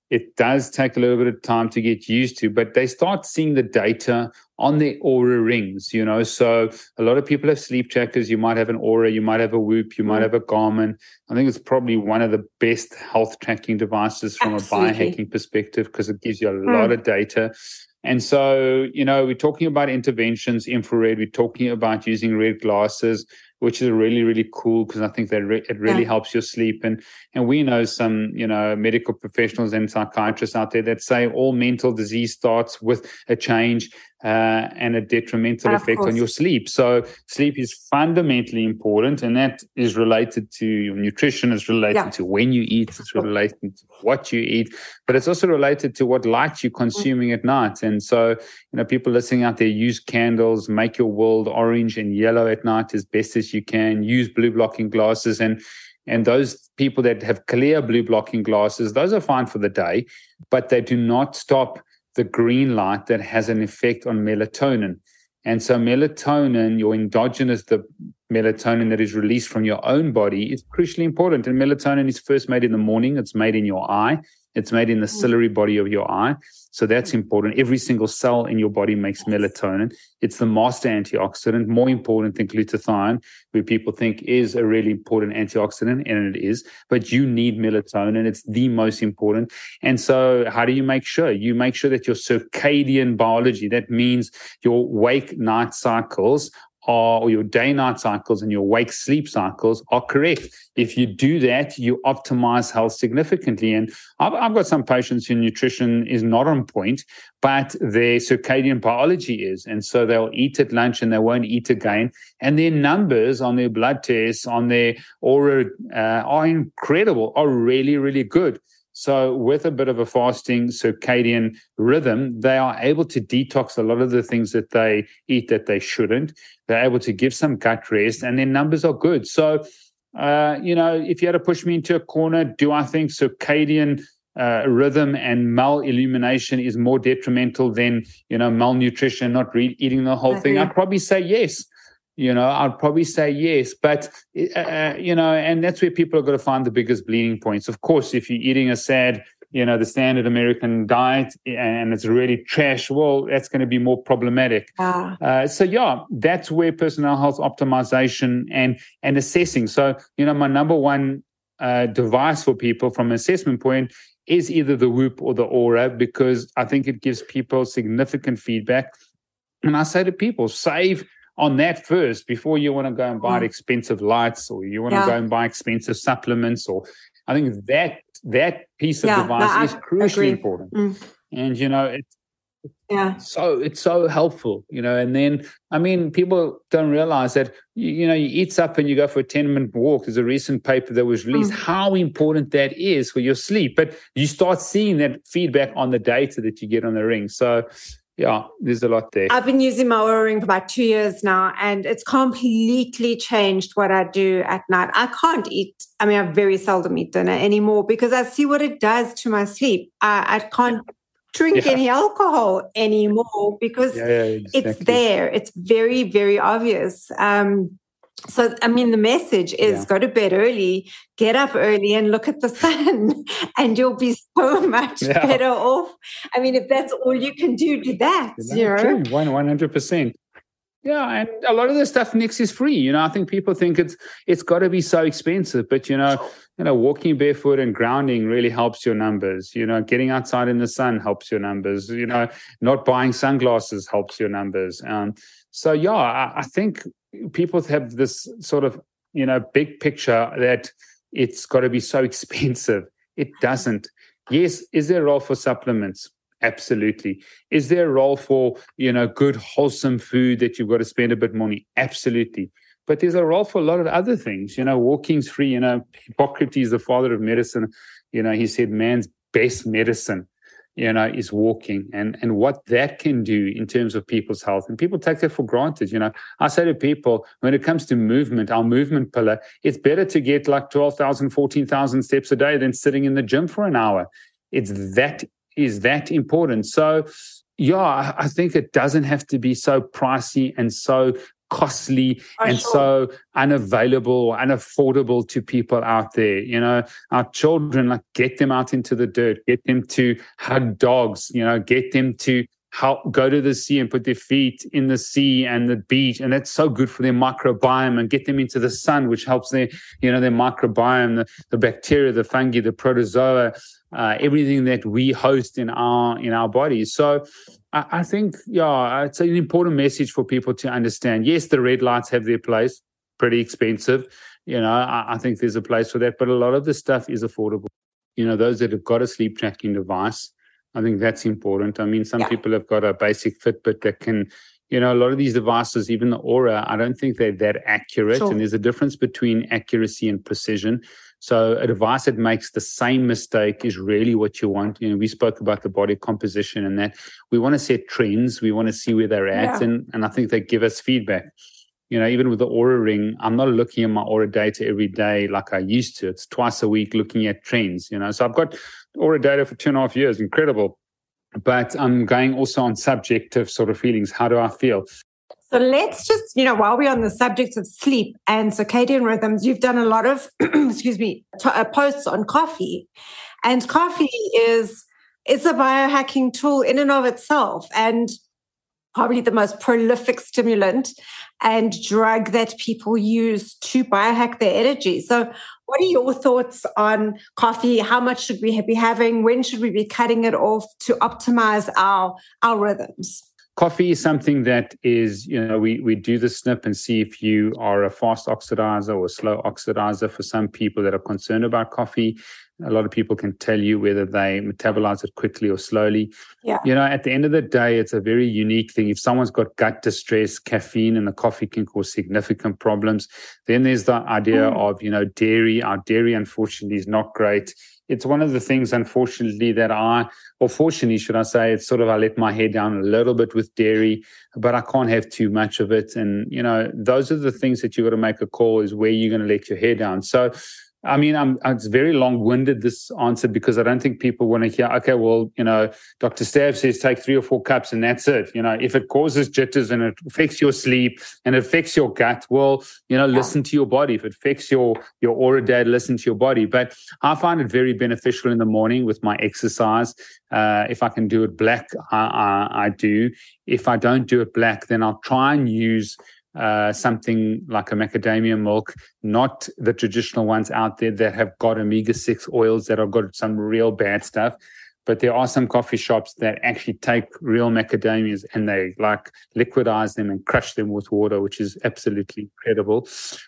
It does take a little bit of time to get used to, but they start seeing the data on their Oura rings, you know. So a lot of people have sleep trackers. You might have an Oura, you might have a Whoop, you might have a Garmin. I think it's probably one of the best health tracking devices from Absolutely. a biohacking perspective because it gives you a mm. lot of data. And so, you know, we're talking about interventions, infrared, we're talking about using red glasses, which is really, really cool because I think that re- it really yeah. helps your sleep. And and we know some, you know, medical professionals and psychiatrists out there that say all mental disease starts with a change uh, and a detrimental of effect course. on your sleep. So sleep is fundamentally important, and that is related to your nutrition, it's related yeah. to when you eat, it's related to what you eat, but it's also related to what light you're consuming mm. at night. And so, you know, people listening out there, use candles, make your world orange and yellow at night as best as you can, use blue blocking glasses, and and those people that have clear blue blocking glasses, those are fine for the day, but they do not stop the green light that has an effect on melatonin. And so melatonin, your endogenous, the melatonin that is released from your own body, is crucially important. And melatonin is first made in the morning. It's made in your eye. It's made in the ciliary body of your eye. So that's important. Every single cell in your body makes melatonin. It's the master antioxidant, more important than glutathione, where people think is a really important antioxidant, and it is. But you need melatonin. It's the most important. And so how do you make sure? You make sure that your circadian biology, that means your wake-night cycles, Are, or your day-night cycles and your wake-sleep cycles are correct. If you do that, you optimize health significantly. And I've, I've got some patients whose nutrition is not on point, but their circadian biology is. And so they'll eat at lunch and they won't eat again. And their numbers on their blood tests, on their Oura, uh, are incredible, are really, really good. So with a bit of a fasting circadian rhythm, they are able to detox a lot of the things that they eat that they shouldn't. They're able to give some gut rest, and their numbers are good. So, uh, you know, if you had to push me into a corner, do I think circadian uh, rhythm and malillumination is more detrimental than, you know, malnutrition, not re- eating the whole mm-hmm. thing? I'd probably say yes. You know, I'd probably say yes, but, uh, you know, and that's where people are going to find the biggest bleeding points. Of course, if you're eating a sad, you know, the standard American diet and it's really trash, well, that's going to be more problematic. Ah. Uh, so, yeah, that's where personal health optimization and, and assessing. So, you know, my number one uh, device for people from an assessment point is either the Whoop or the Oura, because I think it gives people significant feedback. And I say to people, save on that first before you want to go and buy mm. expensive lights, or you want yeah. to go and buy expensive supplements. Or I think that that piece of yeah, device no, is crucially important. Mm. And, you know, it's yeah. so it's so helpful, you know. And then, I mean, people don't realize that, you, you know, you eat up and you go for a ten-minute walk. There's a recent paper that was released, mm. how important that is for your sleep. But you start seeing that feedback on the data that you get on the ring. So, yeah, there's a lot there. I've been using my Oura Ring for about two years now, and it's completely changed what I do at night. I can't eat, I mean, I very seldom eat dinner anymore because I see what it does to my sleep. I, I can't drink yeah. any alcohol anymore because yeah, yeah, exactly. it's there. It's very, very obvious. Um, so, I mean, the message is yeah. go to bed early, get up early and look at the sun, and you'll be so much yeah. better off. I mean, if that's all you can do, do that. You know? True, one hundred percent. Yeah, and a lot of the stuff next is free. You know, I think people think it's it's got to be so expensive, but you know, you know, walking barefoot and grounding really helps your numbers. You know, getting outside in the sun helps your numbers. You know, not buying sunglasses helps your numbers. Um, so yeah, I, I think people have this sort of, you know, big picture that it's got to be so expensive. It doesn't. Yes, is there a role for supplements? Absolutely. Is there a role for, you know, good, wholesome food that you've got to spend a bit money? Absolutely. But there's a role for a lot of other things. You know, walking's free. You know, Hippocrates, the father of medicine, you know, he said man's best medicine, you know, is walking, and, and what that can do in terms of people's health. And people take that for granted. You know, I say to people, when it comes to movement, our movement pillar, it's better to get like twelve thousand, fourteen thousand steps a day than sitting in the gym for an hour. It's that is that important. So, yeah, I think it doesn't have to be so pricey and so costly For and sure. so unavailable or unaffordable to people out there. You know, our children, like, get them out into the dirt, get them to hug dogs, you know, get them to how go to the sea and put their feet in the sea and the beach, and that's so good for their microbiome, and get them into the sun, which helps their, you know, their microbiome, the, the bacteria, the fungi, the protozoa, uh, everything that we host in our in our bodies. So I, I think, yeah, it's an important message for people to understand. Yes, the red lights have their place, pretty expensive. You know, I, I think there's a place for that, but a lot of the stuff is affordable. You know, those that have got a sleep tracking device, I think that's important. I mean, some Yeah. people have got a basic Fitbit that can, you know, a lot of these devices, even the Aura, I don't think they're that accurate. Sure. And there's a difference between accuracy and precision. So a device that makes the same mistake is really what you want. You know, we spoke about the body composition and that. We want to set trends. We want to see where they're at. Yeah. And, and I think they give us feedback. You know, even with the Aura Ring, I'm not looking at my Aura data every day like I used to. It's twice a week looking at trends, you know. So I've got Aura data for two and a half years, incredible. But I'm going also on subjective sort of feelings. How do I feel? So let's just, you know, while we're on the subject of sleep and circadian rhythms, you've done a lot of, excuse me, t- uh, posts on coffee. And coffee is, is a biohacking tool in and of itself, and probably the most prolific stimulant and drug that people use to biohack their energy. So what are your thoughts on coffee? How much should we be having? When should we be cutting it off to optimize our, our rhythms? Coffee is something that is, you know, we, we do the S N P and see if you are a fast oxidizer or a slow oxidizer. For some people that are concerned about coffee, a lot of people can tell you whether they metabolize it quickly or slowly. Yeah. You know, at the end of the day, it's a very unique thing. If someone's got gut distress, caffeine in the coffee can cause significant problems. Then there's the idea mm. of, you know, dairy. Our dairy, unfortunately, is not great. It's one of the things, unfortunately, that I, or fortunately, should I say, it's sort of I let my hair down a little bit with dairy, but I can't have too much of it. And, you know, those are the things that you got to make a call, is where you're going to let your hair down. So, I mean, I'm, it's very long-winded, this answer, because I don't think people want to hear, okay, well, you know, Doctor Stab says take three or four cups and that's it. You know, if it causes jitters and it affects your sleep and it affects your gut, well, you know, yeah. listen to your body. If it affects your, your Aura data, listen to your body. But I find it very beneficial in the morning with my exercise. Uh, if I can do it black, I, I, I do. If I don't do it black, then I'll try and use Uh, something like a macadamia milk, not the traditional ones out there that have got omega six oils that have got some real bad stuff. But there are some coffee shops that actually take real macadamias and they like liquidize them and crush them with water, which is absolutely incredible.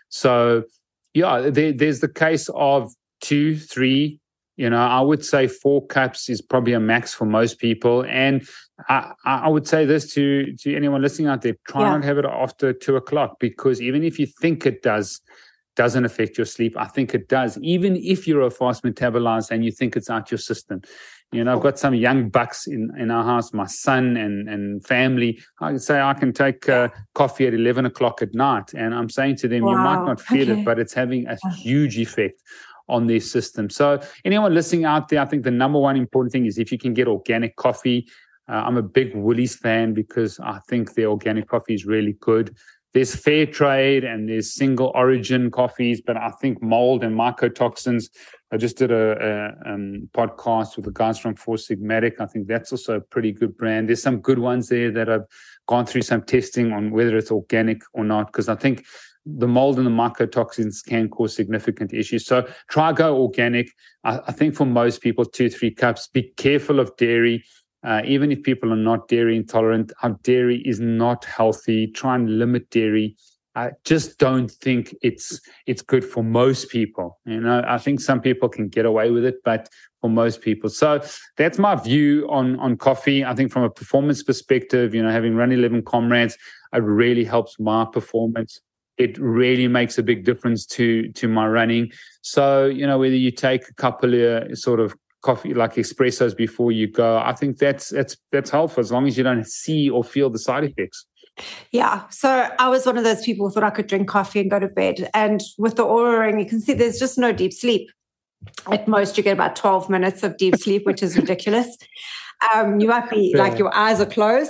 So, yeah, there, there's the case of two, three, you know, I would say four cups is probably a max for most people. And I, I would say this to, to anyone listening out there, try yeah. not to have it after two o'clock, because even if you think it does, doesn't affect your sleep, I think it does. Even if you're a fast metabolizer and you think it's out your system. You know, I've got some young bucks in, in our house, my son and, and family. I can say I can take uh, coffee at eleven o'clock at night. And I'm saying to them, wow. you might not feel okay. it, but it's having a huge effect on their system. So anyone listening out there, I think the number one important thing is if you can get organic coffee. Uh, I'm a big Woolies fan because I think their organic coffee is really good. There's fair trade and there's single origin coffees, but I think mold and mycotoxins. I just did a, a um, podcast with the guys from Four Sigmatic. I think that's also a pretty good brand. There's some good ones there that have gone through some testing on whether it's organic or not, because I think the mold and the mycotoxins can cause significant issues. So try go organic. I, I think for most people, two, three cups. Be careful of dairy. Uh, even if people are not dairy intolerant, our dairy is not healthy. Try and limit dairy. I just don't think it's it's good for most people. You know, I think some people can get away with it, but for most people. So that's my view on, on coffee. I think from a performance perspective, you know, having Run eleven comrades, it really helps my performance. It really makes a big difference to to my running. So, you know, whether you take a couple of sort of coffee like espressos before you go, I think that's that's that's helpful as long as you don't see or feel the side effects. Yeah. So I was one of those people who thought I could drink coffee and go to bed. And with the Aura Ring, you can see there's just no deep sleep. At most, you get about twelve minutes of deep sleep, which is ridiculous. Um, you might be yeah. like your eyes are closed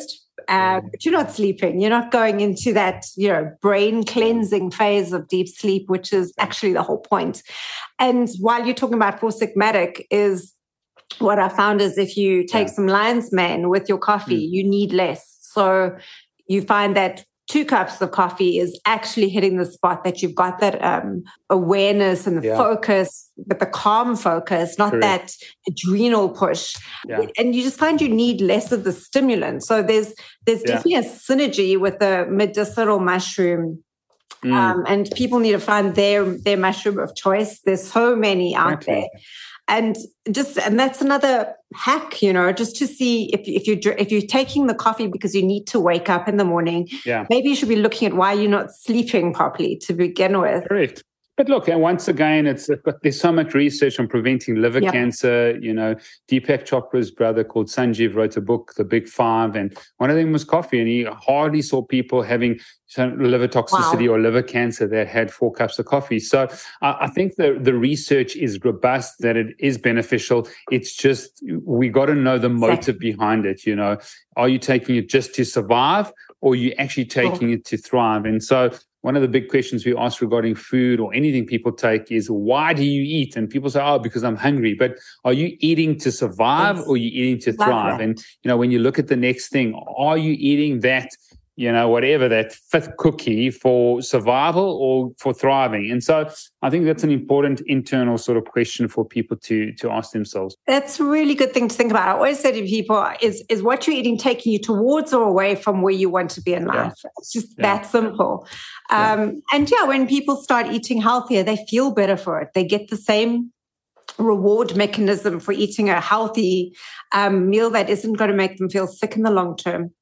uh, but you're not sleeping. You're not going into that, you know, brain cleansing phase of deep sleep, which is actually the whole point. And while you're talking about Four Sigmatic, is what I found is if you take yeah. some lion's mane with your coffee, mm. you need less. So you find that two cups of coffee is actually hitting the spot that you've got that um, awareness and the yeah. focus, but the calm focus, not Correct. that adrenal push. Yeah. And you just find you need less of the stimulant. So there's there's yeah. definitely a synergy with the medicinal mushroom. Mm. Um, and people need to find their their mushroom of choice. There's so many out exactly. there. And just and that's another hack, you know, just to see if if you if you're taking the coffee because you need to wake up in the morning. Yeah. Maybe you should be looking at why you're not sleeping properly to begin with. Correct. But look, and once again, it's there's so much research on preventing liver yep. cancer. You know, Deepak Chopra's brother called Sanjeev wrote a book, The Big Five, and one of them was coffee. And he hardly saw people having liver toxicity wow. or liver cancer that had four cups of coffee. So uh, I think the, the research is robust, that it is beneficial. It's just we got to know the motive exactly. behind it. You know, are you taking it just to survive, or are you actually taking oh. it to thrive? And so one of the big questions we ask regarding food or anything people take is, why do you eat? And people say, oh, because I'm hungry. But are you eating to survive yes. or are you eating to thrive? Right. And, you know, when you look at the next thing, are you eating that, you know, whatever, that fifth cookie for survival or for thriving? And so I think that's an important internal sort of question for people to to ask themselves. That's a really good thing to think about. I always say to people, is, is what you're eating taking you towards or away from where you want to be in life? Yeah. It's just yeah. that simple. Um, yeah. And yeah, when people start eating healthier, they feel better for it. They get the same reward mechanism for eating a healthy um, meal that isn't going to make them feel sick in the long term.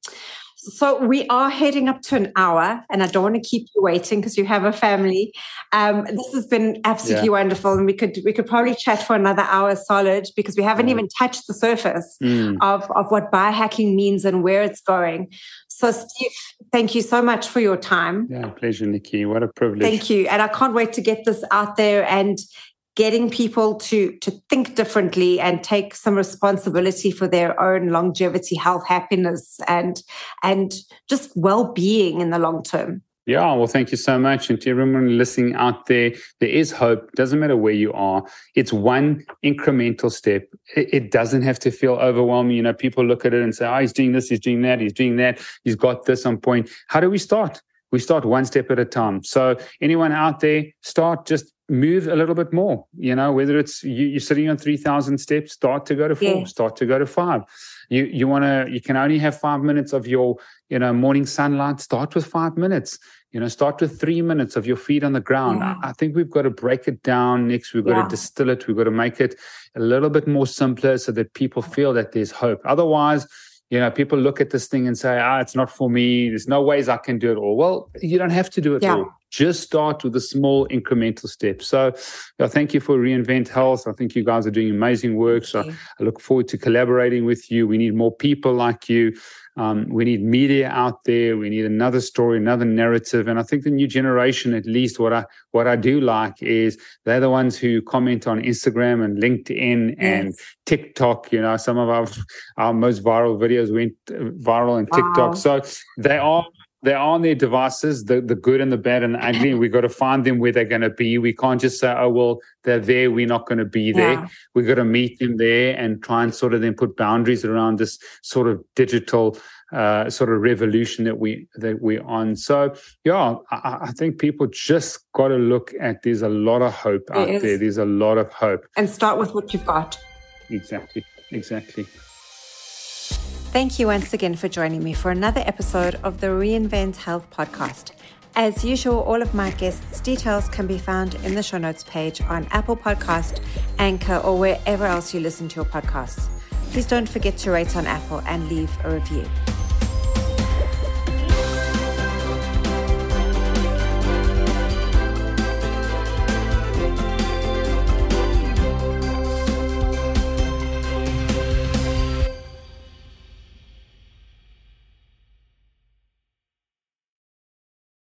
So we are heading up to an hour, and I don't want to keep you waiting because you have a family. Um, this has been absolutely yeah. wonderful, and we could we could probably chat for another hour solid because we haven't mm. even touched the surface mm. of, of what biohacking means and where it's going. So, Steve, thank you so much for your time. Yeah, pleasure, Nikki. What a privilege. Thank you. And I can't wait to get this out there and getting people to, to think differently and take some responsibility for their own longevity, health, happiness, and, and just well-being in the long term. Yeah, well, thank you so much. And to everyone listening out there, there is hope. Doesn't matter where you are. It's one incremental step. It, it doesn't have to feel overwhelming. You know, people look at it and say, oh, he's doing this, he's doing that, he's doing that, he's got this on point. How do we start? We start one step at a time. So anyone out there, start just move a little bit more, you know, whether it's you, you're sitting on three thousand steps, start to go to four, yeah. start to go to five. You you want to, you can only have five minutes of your, you know, morning sunlight, start with five minutes, you know, start with three minutes of your feet on the ground. Yeah. I, I think we've got to break it down next. We've got yeah. to distill it. We've got to make it a little bit more simpler so that people feel that there's hope. Otherwise, you know, people look at this thing and say, ah, it's not for me. There's no ways I can do it all. Well, you don't have to do it yeah. all. Just start with a small incremental step. So yeah, thank you for Reinvent Health. I think you guys are doing amazing work. So I look forward to collaborating with you. We need more people like you. Um, we need media out there. We need another story, another narrative. And I think the new generation, at least what I what I do like is they're the ones who comment on Instagram and LinkedIn and yes. TikTok. You know, some of our, our most viral videos went viral on wow. TikTok. So they are They're on their devices, the, the good and the bad and the ugly. And we've got to find them where they're going to be. We can't just say, oh, well, they're there, we're not going to be there. Yeah. We've got to meet them there and try and sort of then put boundaries around this sort of digital uh, sort of revolution that, we, that we're on. So, yeah, I, I think people just got to look at, there's a lot of hope there out is. there. There's a lot of hope. And start with what you've got. Exactly, exactly. Thank you once again for joining me for another episode of the Reinvent Health podcast. As usual, all of my guests' details can be found in the show notes page on Apple Podcast, Anchor, or wherever else you listen to your podcasts. Please don't forget to rate on Apple and leave a review.